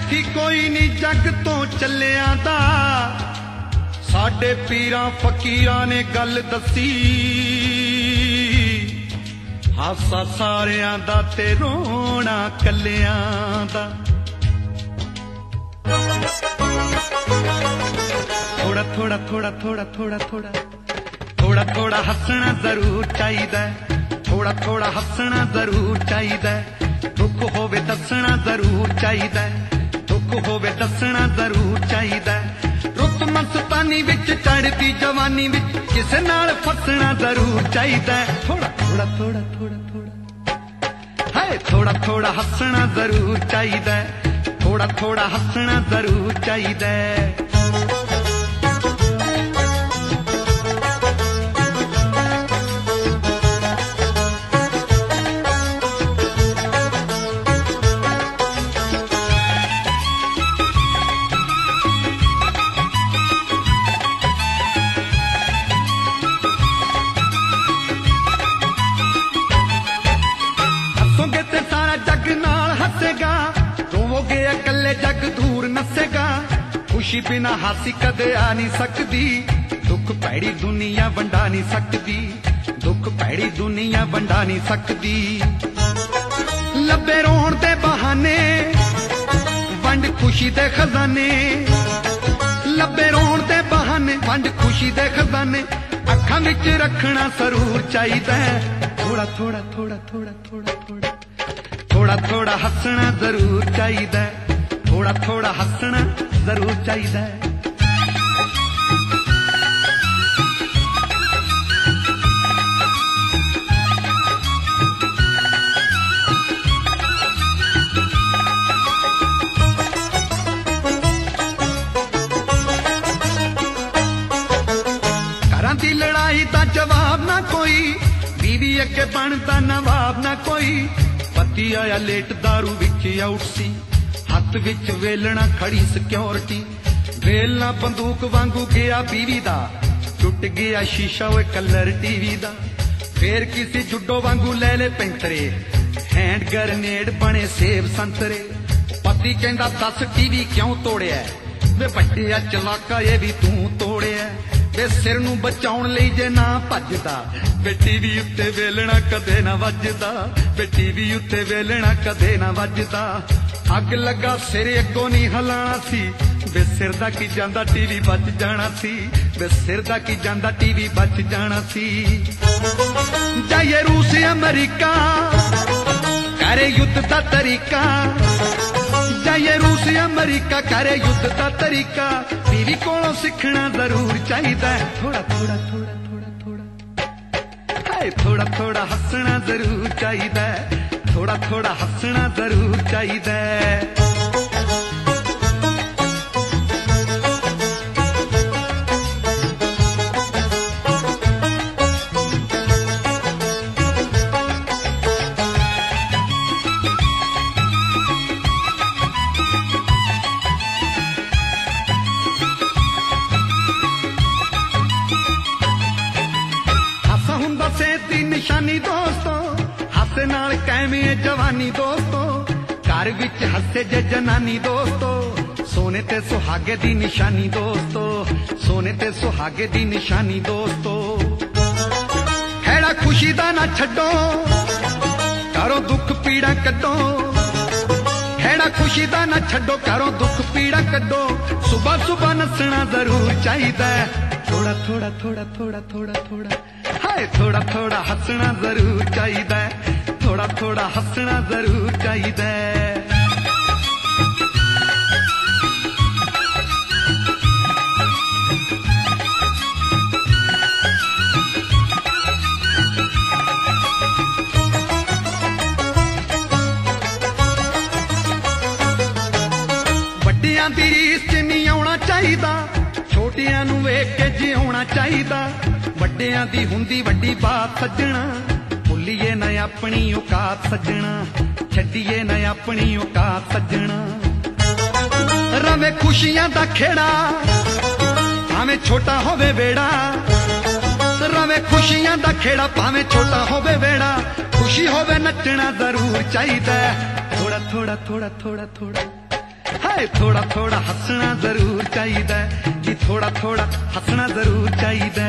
साथी कोई नहीं जग तो चलिया दा, साडे पीरां फकीरां ने गल दसी। हासा सारियां दा ते रोना कलियां दा। थोड़ा थोड़ा थोड़ा थोड़ा थोड़ा थोड़ा थोड़ा थोड़ा हसना जरूर चाहिदा, थोड़ा थोड़ा हसना जरूर चाहिदा। दुख होवे दसना जरूर चाहिदा, दुख होवे दसना जरूर चाहिदा। रुत मस्तानी विच चढ़ती जवानी विच किसे नाल फसना जरूर चाहिदा। थोड़ा थोड़ा थोड़ा थोड़ा थोड़ा हाय थोड़ा थोड़ा हसना जरूर चाहिदा, थोड़ा थोड़ा हसना जरूर चाहिदा। जग दूर नसेगा, खुशी बिना हासी कदे आ नहीं सकती। दुख भैड़ी दुनिया वंडा नहीं सकती, दुख भैड़ी दुनिया वंडा नहीं सकती। लबे रोण दे बहाने वंड खुशी दे खजाने, लबे रोण दे बहाने वंड खुशी दे खजाने। अखां विच रखना जरूर चाहिदा, थोड़ा थोड़ा थोड़ा थोड़ा थोड़ा थोड़ा थोड़ा थोड़ा हसना जरूर चाहिदा, थोड़ा थोड़ा हसना जरूर चाहिदा। घरां दी लड़ाई दा जवाब ना कोई, बीवी अगे बनदा नवाब ना कोई। पति आया लेट दारू विच आउट सी, हथ विच वेलना खड़ी सिक्योरिटी। वेलना बंदूक वांगू गया बीवी दा, टुट गया शीशा वे कलर टीवी दा। फिर किसी जुड्डो वांगू ले ले पेंतरे, हैंड ग्रेनेड बने सेब संतरे। पति कहंदा दस टीवी क्यों तोड़िया, वे बड्डिया चलाका ये भी तू तोड़िया। वे सिर नूं बचाउण लई जे ना भजदा, वे टीवी उत्ते वेलना कदे ना वजदा, वे टीवी उत्ते वेलना कदे ना वजदा। अग लगा सिर अगों नहीं हलाना सी, वे सिर दा की जांदा टीवी बच जाना सी, वे सिर दा की जांदा टीवी बच जाना सी। जाइए रूस अमरीका करे युद्ध दा तरीका, जाइए रूस अमरीका करे युद्ध दा तरीका। बीवी कोलों सीखना जरूर चाहिदा, थोड़ा थोड़ा थोड़ा थोड़ा थोड़ा हाय थोड़ा थोड़ा हसना जरूर चाहिदा, थोड़ा थोड़ा हसना जरूर चाहिदा। हस हुंदा सेहत दी निशानी दोस्तों, हस नाल कैमी जवानी दोस्तों। घर विच हसे जे जनानी दोस्तों, सोने ते सुहागे दी निशानी दोस्तों, सोने ते सुहागे दी निशानी दोस्तों। खेड़ा खुशी दा ना छड्डो, करो दुख पीड़ा कड्डो। खेड़ा खुशी दा ना छड्डो, करो दुख पीड़ा कड्डो। सुबह सुबह नसना जरूर चाहिदा, थोड़ा थोड़ा थोड़ा थोड़ा थोड़ा थोड़ा हाय थोड़ा थोड़ा हसना जरूर चाहिदा, थोड़ा थोड़ा हसना जरूर चाहिदा। वड्डियां दी रीस च नहीं आउणा चाहिदा, छोटियां नूं वेख के जिउणा चाहिदा। वड्डियां दी हुंदी वड्डी बात सज्जणा, भुल्लीए न अपनी औकात सज्जणा, छड्डीए न अपनी औकात सज्जणा। रवे खुशियां दा खेड़ा भावें छोटा होवे बेड़ा, रवे खुशियां दा खेड़ा भावें छोटा होवे बेड़ा। खुशी होवे नचना जरूर चाहिदा, थोड़ा थोड़ा थोड़ा थोड़ा थोड़ा ਹਾਏ ਥੋੜਾ ਥੋੜਾ ਹੱਸਣਾ ਜ਼ਰੂਰ ਚਾਹੀਦਾ ਜੀ, ਥੋੜਾ ਥੋੜਾ ਹੱਸਣਾ ਜ਼ਰੂਰ ਚਾਹੀਦਾ।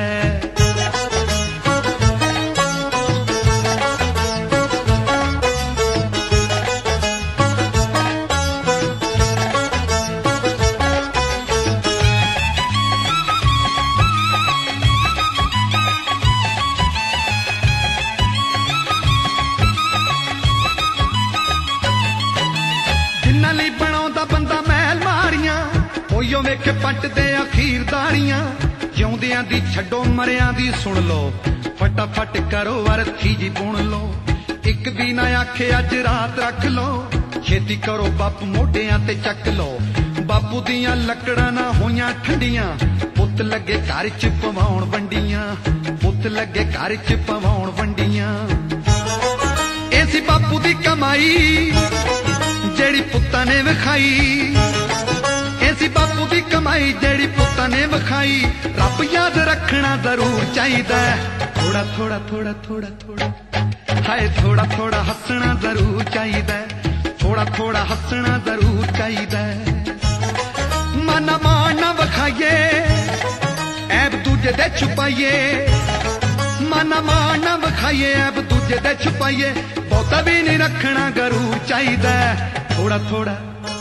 ਜਿੰਨਾਂ ਲਈ ਬਣਾਉਂਦਾ ਬੰਦਾ ਮਹਿਲ ਮਾਰੀਆਂ, ਉਹੀਓ ਵੇਖੇ ਪੱਟਦੇ ਅਖੀਰ ਦਾੜੀਆਂ। ਜਿਉਂਦਿਆਂ ਦੀ ਛੱਡੋ ਮਰਿਆਂ ਦੀ ਸੁਣ ਲਓ, ਫਟਾਫਟ ਕਰੋ ਅਰਥੀ ਜੀ ਬੁਣ ਲਓ। ਇੱਕ ਵੀ ਨਾ ਆਖੇ ਅੱਜ ਰਾਤ ਰੱਖ ਲਓ, ਛੇਤੀ ਕਰੋ ਬਾਪੂ ਮੋਢਿਆਂ ਤੇ ਚੱਕ ਲਓ। ਬਾਪੂ ਦੀਆਂ ਲੱਕੜਾਂ ਨਾ ਹੋਈਆਂ ਠੰਡੀਆਂ, ਪੁੱਤ ਲੱਗੇ ਘਰ ਚ ਪਵਾਉਣ ਵੰਡੀਆਂ, ਪੁੱਤ ਲੱਗੇ ਘਰ ਚ ਪਵਾਉਣ ਵੰਡੀਆਂ। ਇਹ ਸੀ ਬਾਪੂ ਦੀ ਕਮਾਈ ਜਿਹੜੀ ਪੁੱਤਾਂ ਨੇ ਵਿਖਾਈ, ਇਹ ਸੀ ਬਾਪੂ ਦੀ ਕਮਾਈ ਜਿਹੜੀ ਪੁੱਤਾਂ ਨੇ ਵਿਖਾਈ। ਰੱਬ ਯਾਦ ਰੱਖਣਾ ਜ਼ਰੂਰ ਚਾਹੀਦਾ, ਥੋੜਾ ਥੋੜਾ ਥੋੜਾ ਥੋੜਾ ਥੋੜਾ ਹਾਏ ਥੋੜਾ ਥੋੜਾ ਹੱਸਣਾ ਜ਼ਰੂਰ ਚਾਹੀਦਾ, ਥੋੜਾ ਥੋੜਾ ਹੱਸਣਾ ਜ਼ਰੂਰ ਚਾਹੀਦਾ। ਮਨ ਮਾਣ ਨਾ ਵਿਖਾਈਏ, ਐਬ ਦੂਜੇ ਦੇ ਛੁਪਾਈਏ, ਮਨ ਮਾਣ ਨਾ ਵਿਖਾਈਏ, ਐਬ ਦੂਜੇ ਦੇ ਛੁਪਾਈਏ। ਬਹੁਤਾ ਵੀ ਨਹੀਂ ਰੱਖਣਾ ਗਰੂਰ ਚਾਹੀਦਾ, ਥੋੜਾ ਥੋੜਾ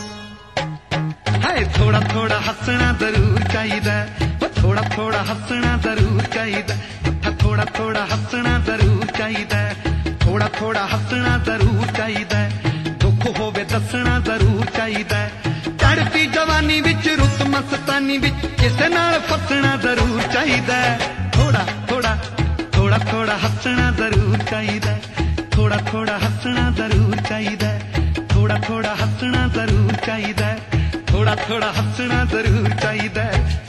ਹਾਏ ਥੋੜਾ ਥੋੜਾ ਹੱਸਣਾ ਜ਼ਰੂਰ ਚਾਹੀਦਾ, ਥੋੜਾ ਥੋੜਾ ਹੱਸਣਾ ਜ਼ਰੂਰ ਚਾਹੀਦਾ, ਥੋੜਾ ਥੋੜਾ ਹੱਸਣਾ ਜ਼ਰੂਰ ਚਾਹੀਦਾ, ਥੋੜਾ ਥੋੜਾ ਹੱਸਣਾ ਜ਼ਰੂਰ ਚਾਹੀਦਾ। ਦੁੱਖ ਹੋਵੇ ਦੱਸਣਾ ਜ਼ਰੂਰ ਚਾਹੀਦਾ, ਚੜ੍ਹਦੀ ਜਵਾਨੀ ਵਿੱਚ ਰੁੱਤ ਮਸਤਾਨੀ ਵਿੱਚ ਕਿਸੇ ਨਾਲ ਫਸਣਾ ਜ਼ਰੂਰ ਚਾਹੀਦਾ। ਥੋੜਾ ਥੋੜਾ ਥੋੜਾ ਥੋੜਾ ਹੱਸਣਾ ਜ਼ਰੂਰ ਚਾਹੀਦਾ, ਥੋੜਾ ਥੋੜਾ ਹੱਸਣਾ ਜ਼ਰੂਰ ਚਾਹੀਦਾ, ਥੋੜਾ ਥੋੜਾ ਹੱਸਣਾ ਜ਼ਰੂਰ ਚਾਹੀਦਾ, ਥੋੜਾ ਥੋੜਾ ਹੱਸਣਾ ਜ਼ਰੂਰ ਚਾਹੀਦਾ।